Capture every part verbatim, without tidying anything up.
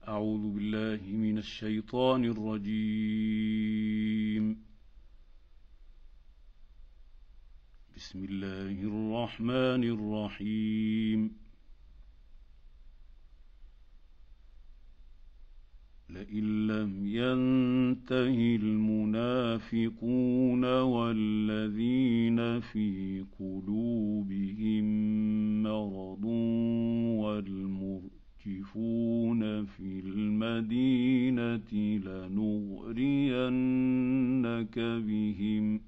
أعوذ بالله من الشيطان الرجيم. بسم الله الرحمن الرحيم. لئن لم ينته المنافقون والذين في قلوبهم مرض والمرجفون في المدينة لنغرينك بهم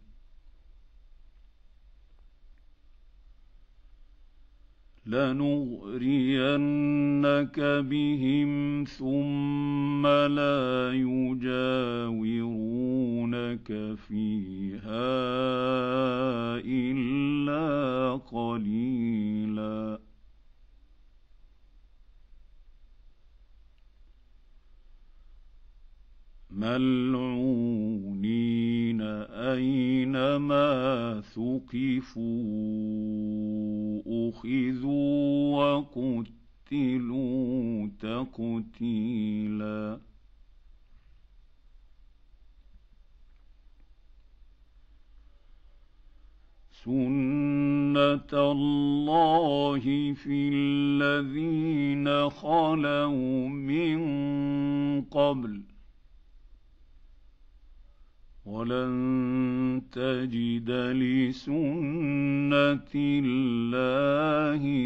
لنغرينك بهم ثم لا يجاورونك فيها إلا قليلا ملعونين أينما ثقفوا أخذوا وقتلوا تقتيلا سنة الله في الذين خلوا من قبل ولن تجد لسنة الله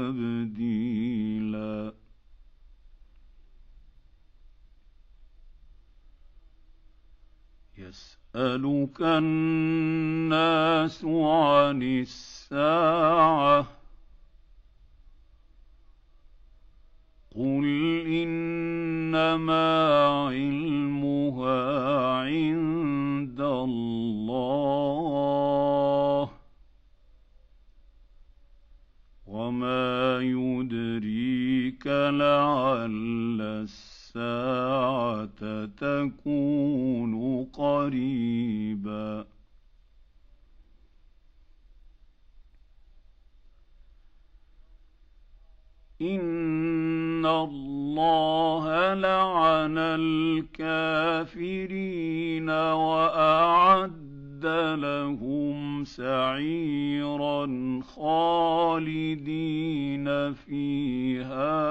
تبديلا يسألك الناس عن الساعة قل إنما علمها عند الله وما يدريك لعل الساعة تكون قريبا إن الله لعن الكافرين وأعد لهم سعيرا خالدين فيها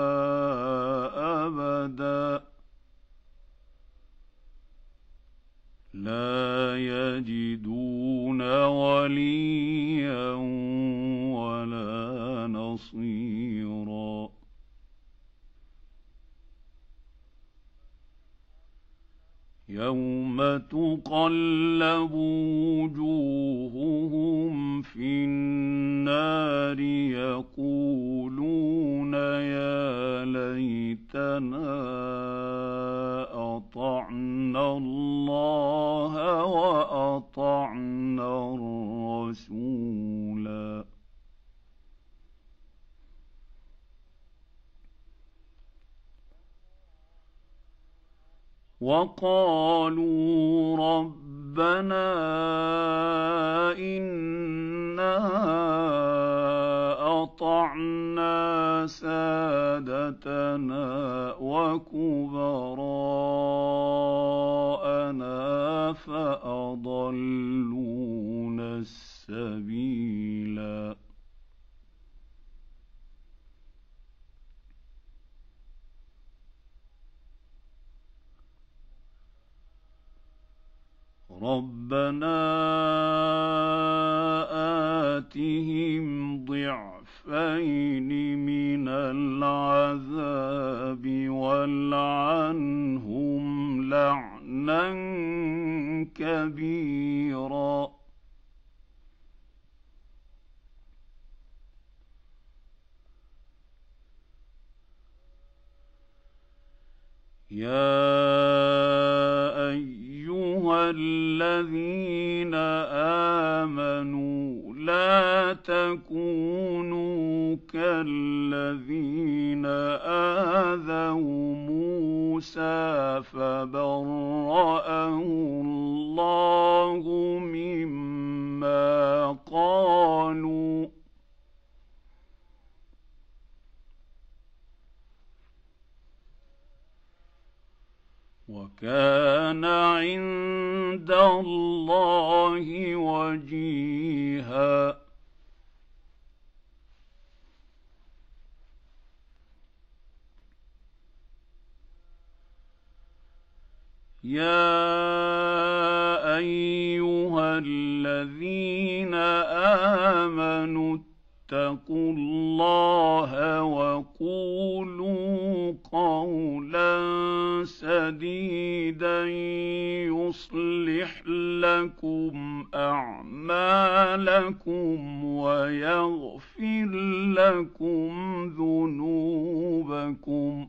أبدا لا يجدون وليا ولا نصيرا يوم تقلب وجوههم في النار يقولون يا ليتنا أطعنا الله وأطعنا الرسولا وقالوا ربنا إنا أطعنا سادتنا وكبراءنا فأضلونا السبيلا ربنا آتهم ضعفين من العذاب والعنهم لعنا كبيرا يا أيها الذين آمنوا لا تكونوا كالذين آذوا موسى فبرأه الله مما قالوا وكان عند الله وجيها. يا أيها الذين آمنوا اتقوا الله وقولوا قولا سديدا يصلح لكم أعمالكم ويغفر لكم ذنوبكم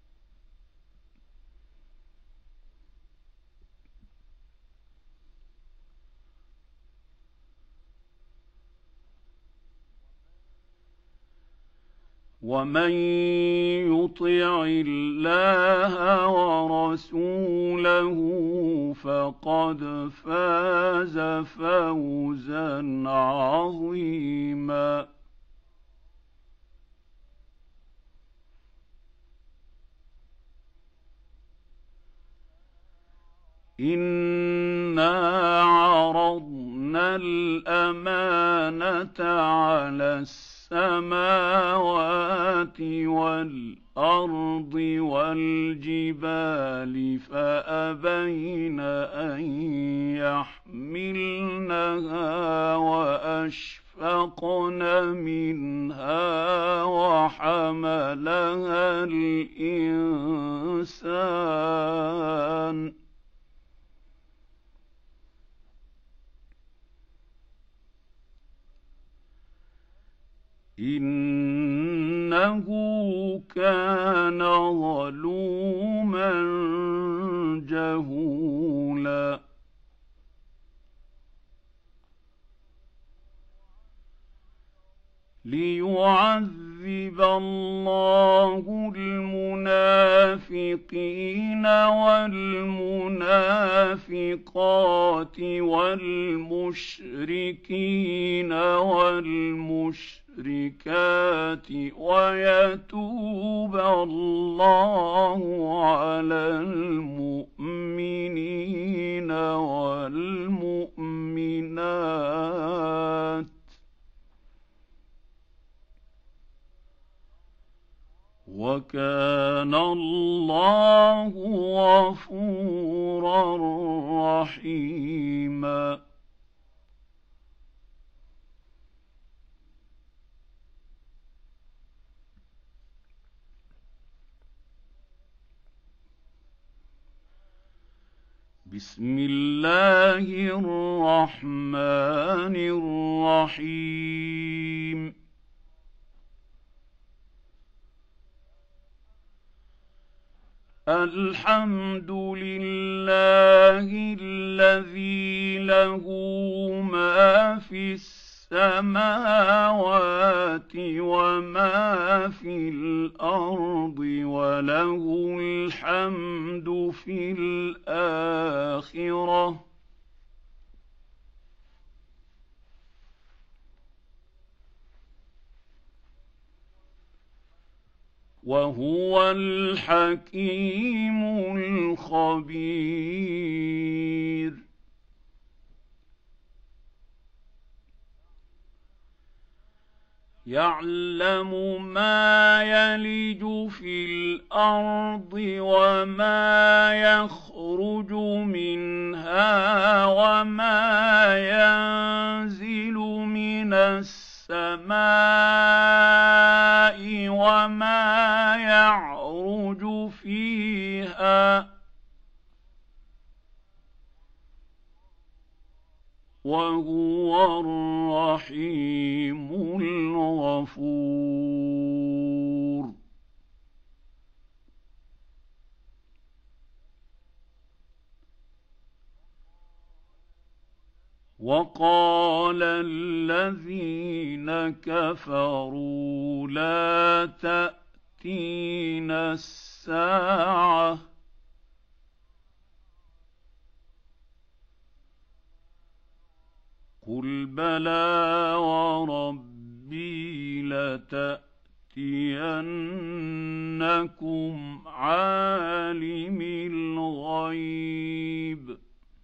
ومن يطع الله ورسوله فقد فاز فوزا عظيما. إنا عرضنا الأمانة على السماوات والأرض والجبال فأبين أن يحملنها وأشفقن منها وحملها الإنسان إنه كان ظلوما جهولا. ليعذب الله المنافقين والمنافقات والمشركين والمشركات ويتوب الله على المؤمنين والمؤمنات وكان الله غفورا رحيما. بسم الله الرحمن الرحيم. الحمد لله الذي له ما في السماوات وما في الأرض وله الحمد في الآخرة وهو الحكيم الخبير. يعلم ما يلج في الأرض وما يخرج منها وما ينزل من السماء وما يعرج فيها وهو الرحيم الغفور. وقال الذين كفروا لا تأتينا الساعة قل بلى وربي لتأتينكم لَيَأْتِيَنَّكُمْ عَالِمِ الْغَيْبِ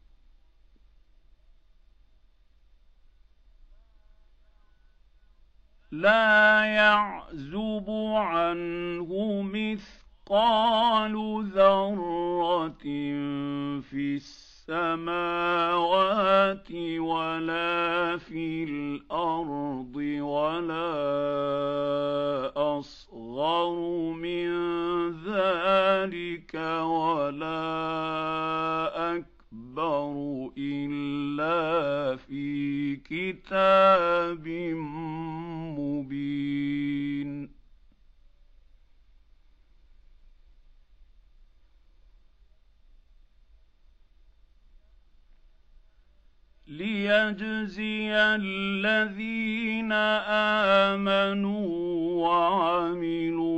لَا يَعْزُبُ عَنْهُ مِثْقَالُ ذَرَّةٍ فِي السَّمَاوَاتِ وَلَا فِي الْأَرْضِ وَلَا أَصْغَرُ مِن ذَٰلِكَ وَلَا أَكْبَرُ إِلَّا فِي كِتَابٍ مُّبِينٍ لِيَجْزِيَ الَّذِينَ آمَنُوا وَعَمِلُوا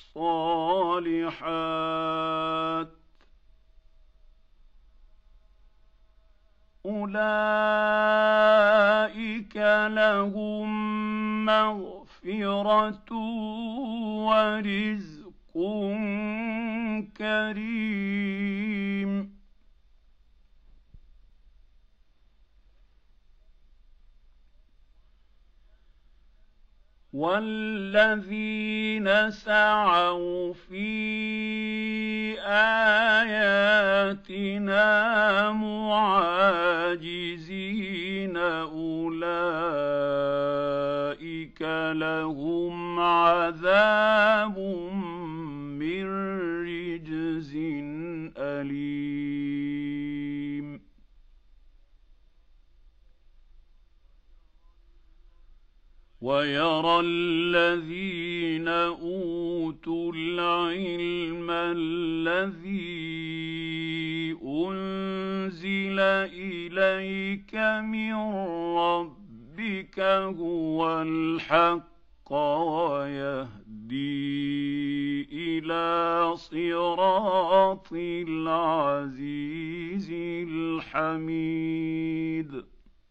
الصَّالِحَاتِ أُولَٰئِكَ لَهُم مَّغْفِرَةٌ وَرِزْقٌ كَرِيمٌ وَالَّذِينَ سَعَوْا فِي آيَاتِنَا مُعَاجِزِينَ أُولَٰئِكَ لَهُمْ عَذَابٌ مِّن رِّجْزٍ أَلِيمٌ وَيَرَى الَّذِينَ أُوتُوا الْعِلْمَ الَّذِي أُنزِلَ إِلَيْكَ مِن رَّبِّكَ هُوَ الْحَقَّ وَيَهْدِي إِلَىٰ صِرَاطِ الْعَزِيزِ الْحَمِيدِ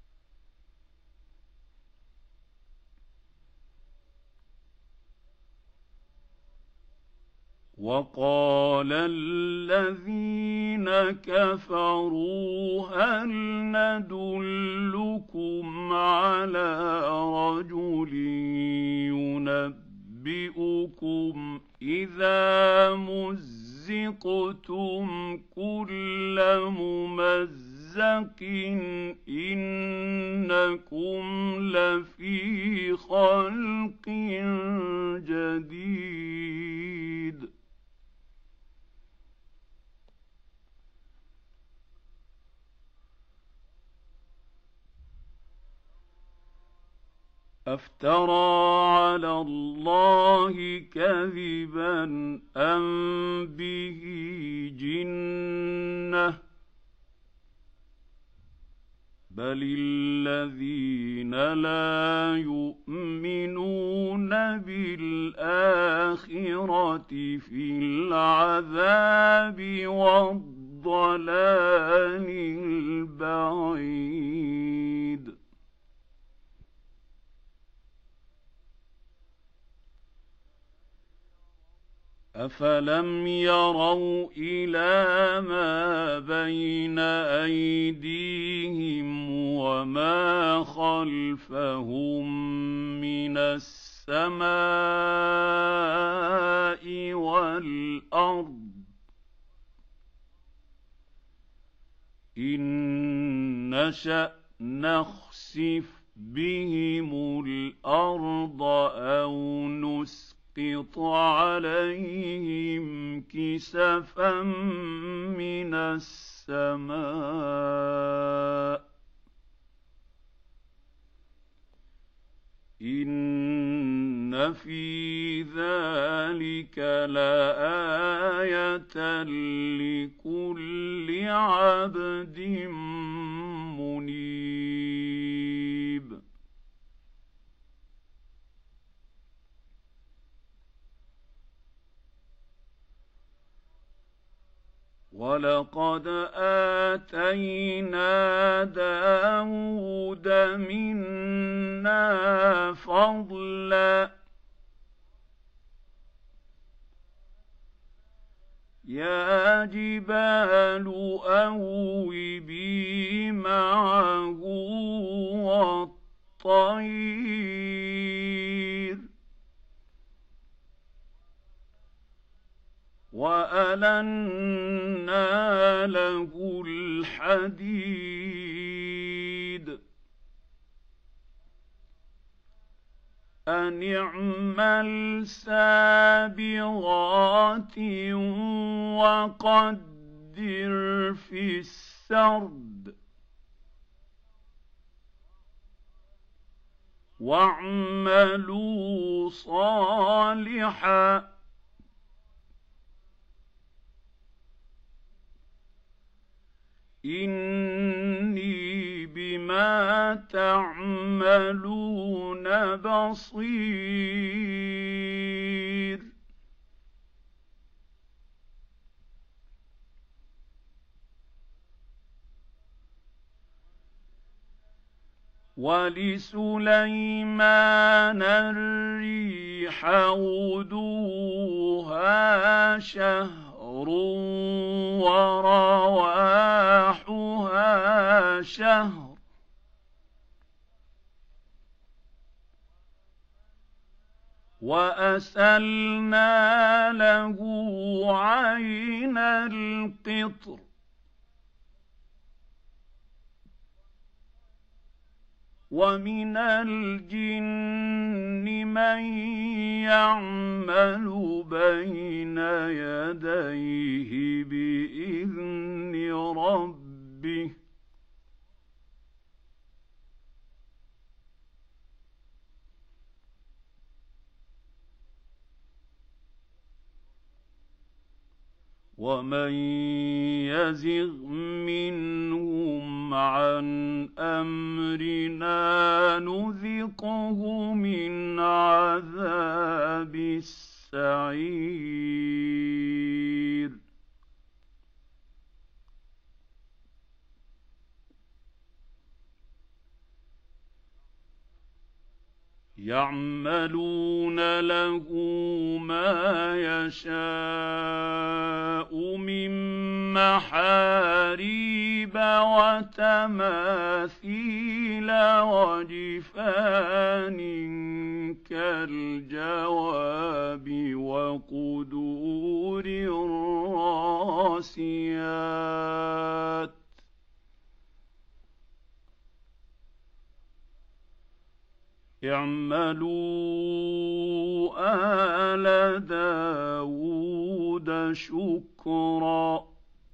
وَقَالَ الَّذِينَ كَفَرُوا هَلْ نَدُلُّكُمْ عَلَىٰ رَجُلٍ يُنَبِّئُكُمْ إِذَا مُزِّقْتُمْ كُلَّ مُمَزَّقٍ إِنَّكُمْ لَفِي خَلْقٍ جَدِيدٍ أَفْتَرَىٰ عَلَى اللَّهِ كَذِبًا أَم بِهِ جِنَّةٌ ۗ بَلِ الَّذِينَ لَا يُؤْمِنُونَ بِالْآخِرَةِ فِي الْعَذَابِ وَالضَّلَالِ الْبَعِيدِ أَفَلَمْ يَرَوْا إِلَىٰ مَا بَيْنَ أَيْدِيهِمْ وَمَا خَلْفَهُم مِّنَ السَّمَاءِ وَالْأَرْضِ إِن نَّشَأْ نَخْسِفْ بِهِمُ الْأَرْضَ أَوْ نُسْقِطْ عَلَيْهِمْ كِسَفًا مِّنَ السَّمَاءِ إِنَّ فِي ذَٰلِكَ لَآيَةً لِّكُلِّ عَبْدٍ مُّنِيبٍ وَلَقَدْ آتَيْنَا دَاوُودَ مِنَّا فَضْلًا ۖ إِنَّهُ أَوَّابٌ مُّنِيبٌ وَلَقَدْ آتَيْنَا دَاوُودَ مِنَّا فَضْلًا ۖ إِنَّهُ يا جبال أوبي معه والطير وألنا له الحديد أن اعمل سابغات وقدر في السرد واعملوا صالحا إني بما تعملون بصير ولسليمان الريح غدوها شهر ورواحها شهر وأسلنا له عين القطر ومن الجن من يعمل بين يديه بإذن ربه ومن يزغ منهم عن أمرنا نذقه من عذاب السعير يعملون له ما يشاء من محاريب وتماثيل وجفان كالجواب وقدور الراسيات اعملوا آل داود شكرا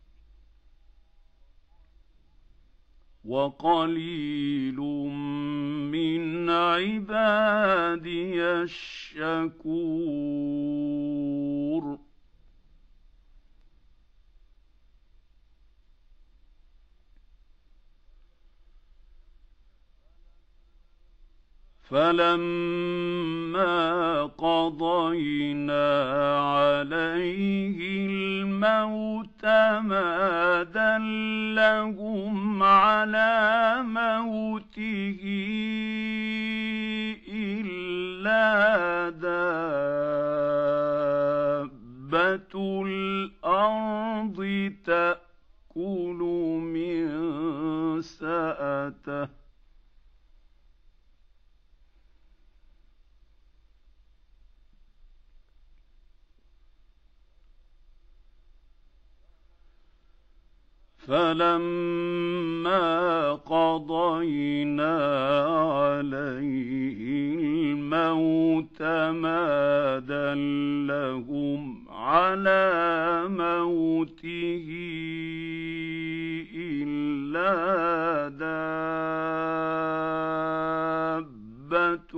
وقليل من عبادي الشكور فلما قضينا عليه الموت ما دلهم على موته إلا دابة الأرض تأكل من سأته فلما قضينا عليه الموت ما دلهم على موته إلا دابة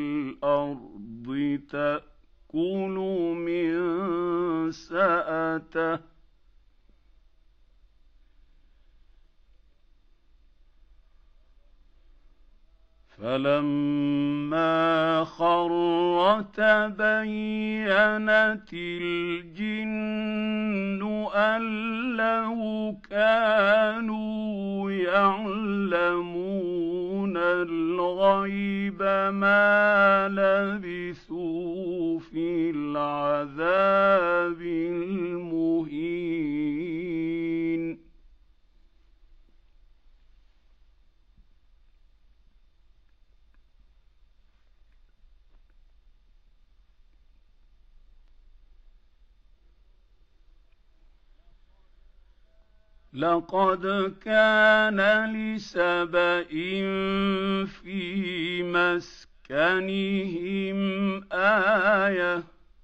الأرض تأكل من سأته فلما خر تبينت الجن أن لو كانوا يعلمون الغيب ما لبثوا في العذاب المهين لقد كان لسبإ في مسكنهم آية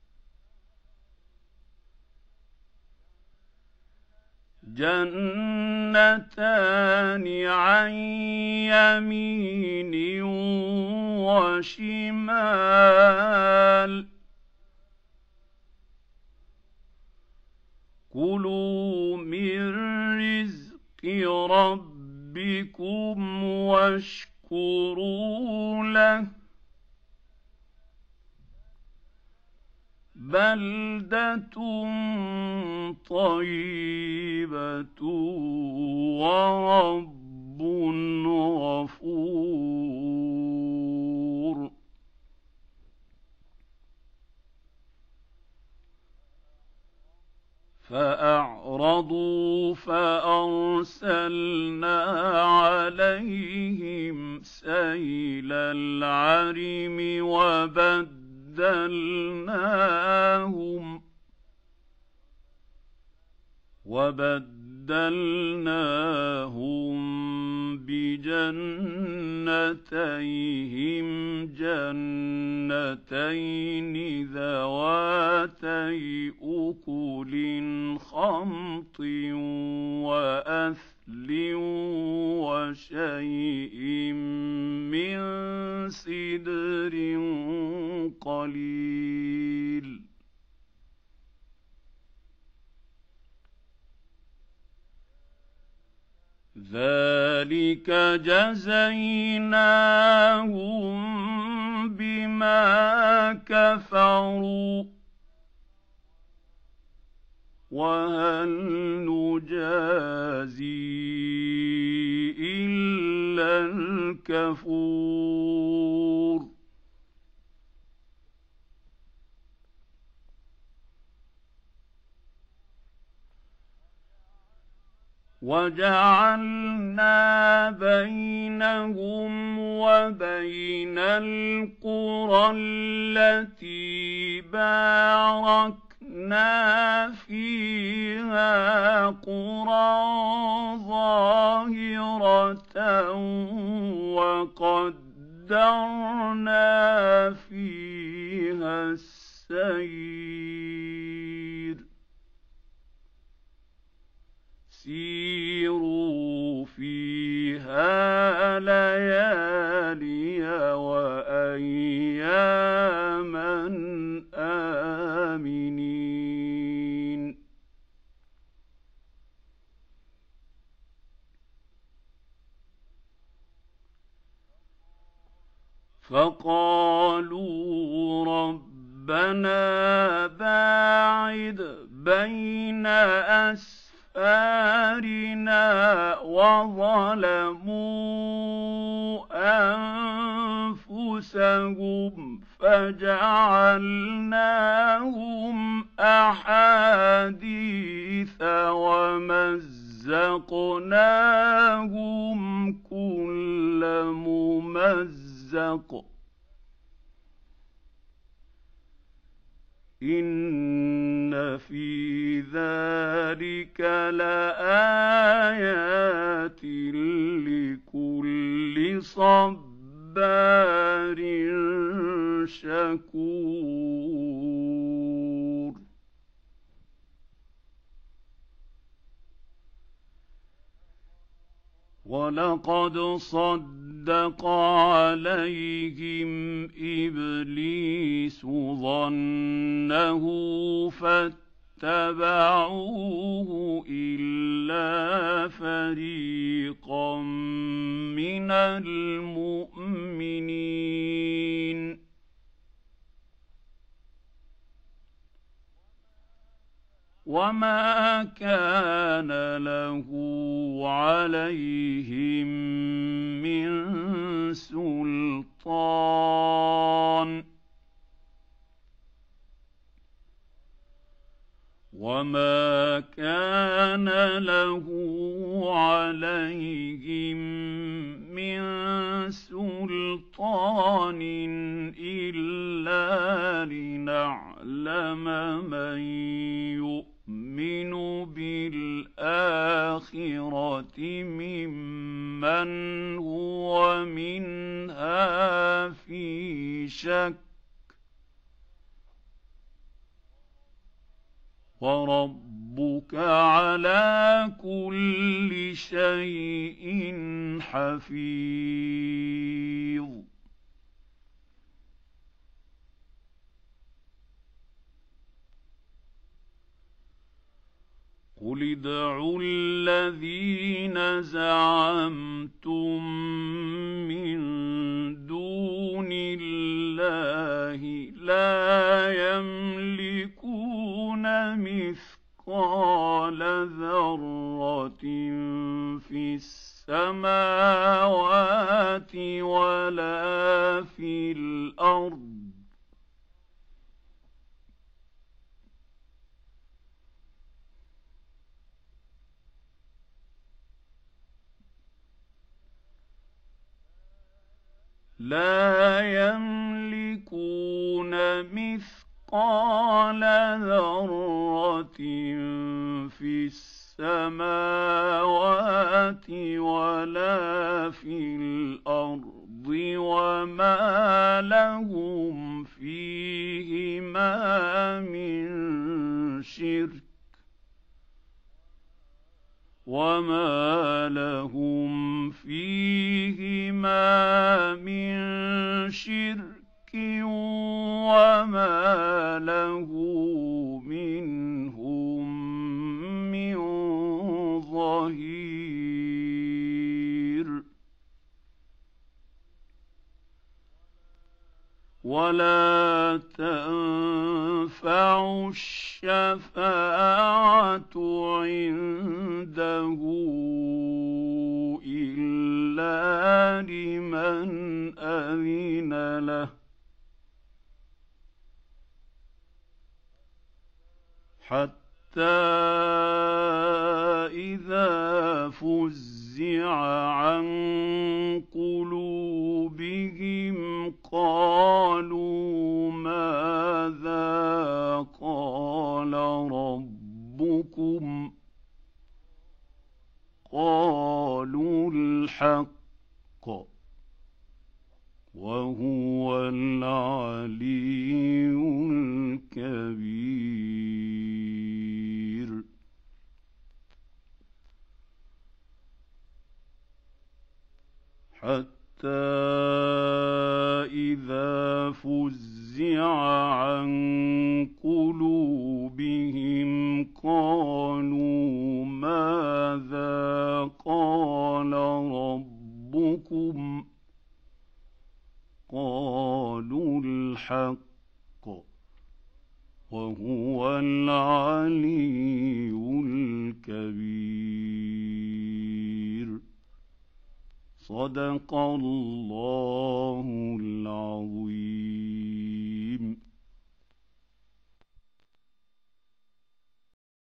جنتان عن يمين وشمال كلوا من رزق ربكم واشكروا له بلدة طيبة ورب غفور فأعرضوا فأرسلنا عليهم سيل العرم وبدلناهم وبدلناهم بجنتيهم جنتين ذواتي أكل خمط وأثل وشيء من سدر قليل ذلك جزيناهم بما كفروا وهل نجازي إلا الكفور وجعلنا بينهم وبين القرى التي باركنا فيها قرى ظاهرة وقدرنا فيها السير سيروا فيها ليالي وأياما آمنين فقالوا ربنا باعد بين أسفارنا وظلموا أنفسهم فجعلناهم أحاديث ومزقناهم كل ممزق إن في ذلك لآيات لكل صبار شكور ولقد صدق عليهم إبليس ظنه فاتبعوه إلا فريقا من المؤمنين وما كان له عليهم من سلطان وما كان له عليهم من سلطان إلا لنعلم من يؤمن بالآخرة كمن هو منها في شك وربك على كل شيء حفيظ قل ادعوا الذين زعمتم من دون الله لا يملكون مثقال ذرة في السماوات ولا في الأرض لا يملكون مثقال ذرة في السماوات ولا في الأرض وما لهم فيهما من شرك وما لهم فيهما من شرك وما له منهم من ظهير ولا تنفع الشفاعة عنده إلا لمن أذن له حتى إذا فزع عن قلوبهم قالوا ماذا قال ربكم قالوا الحق وهو العلي الكبير حتى إذا فزع عن قلوبهم قالوا ماذا قال ربكم قالوا الحق وهو العلي الكبير صدق الله العظيم.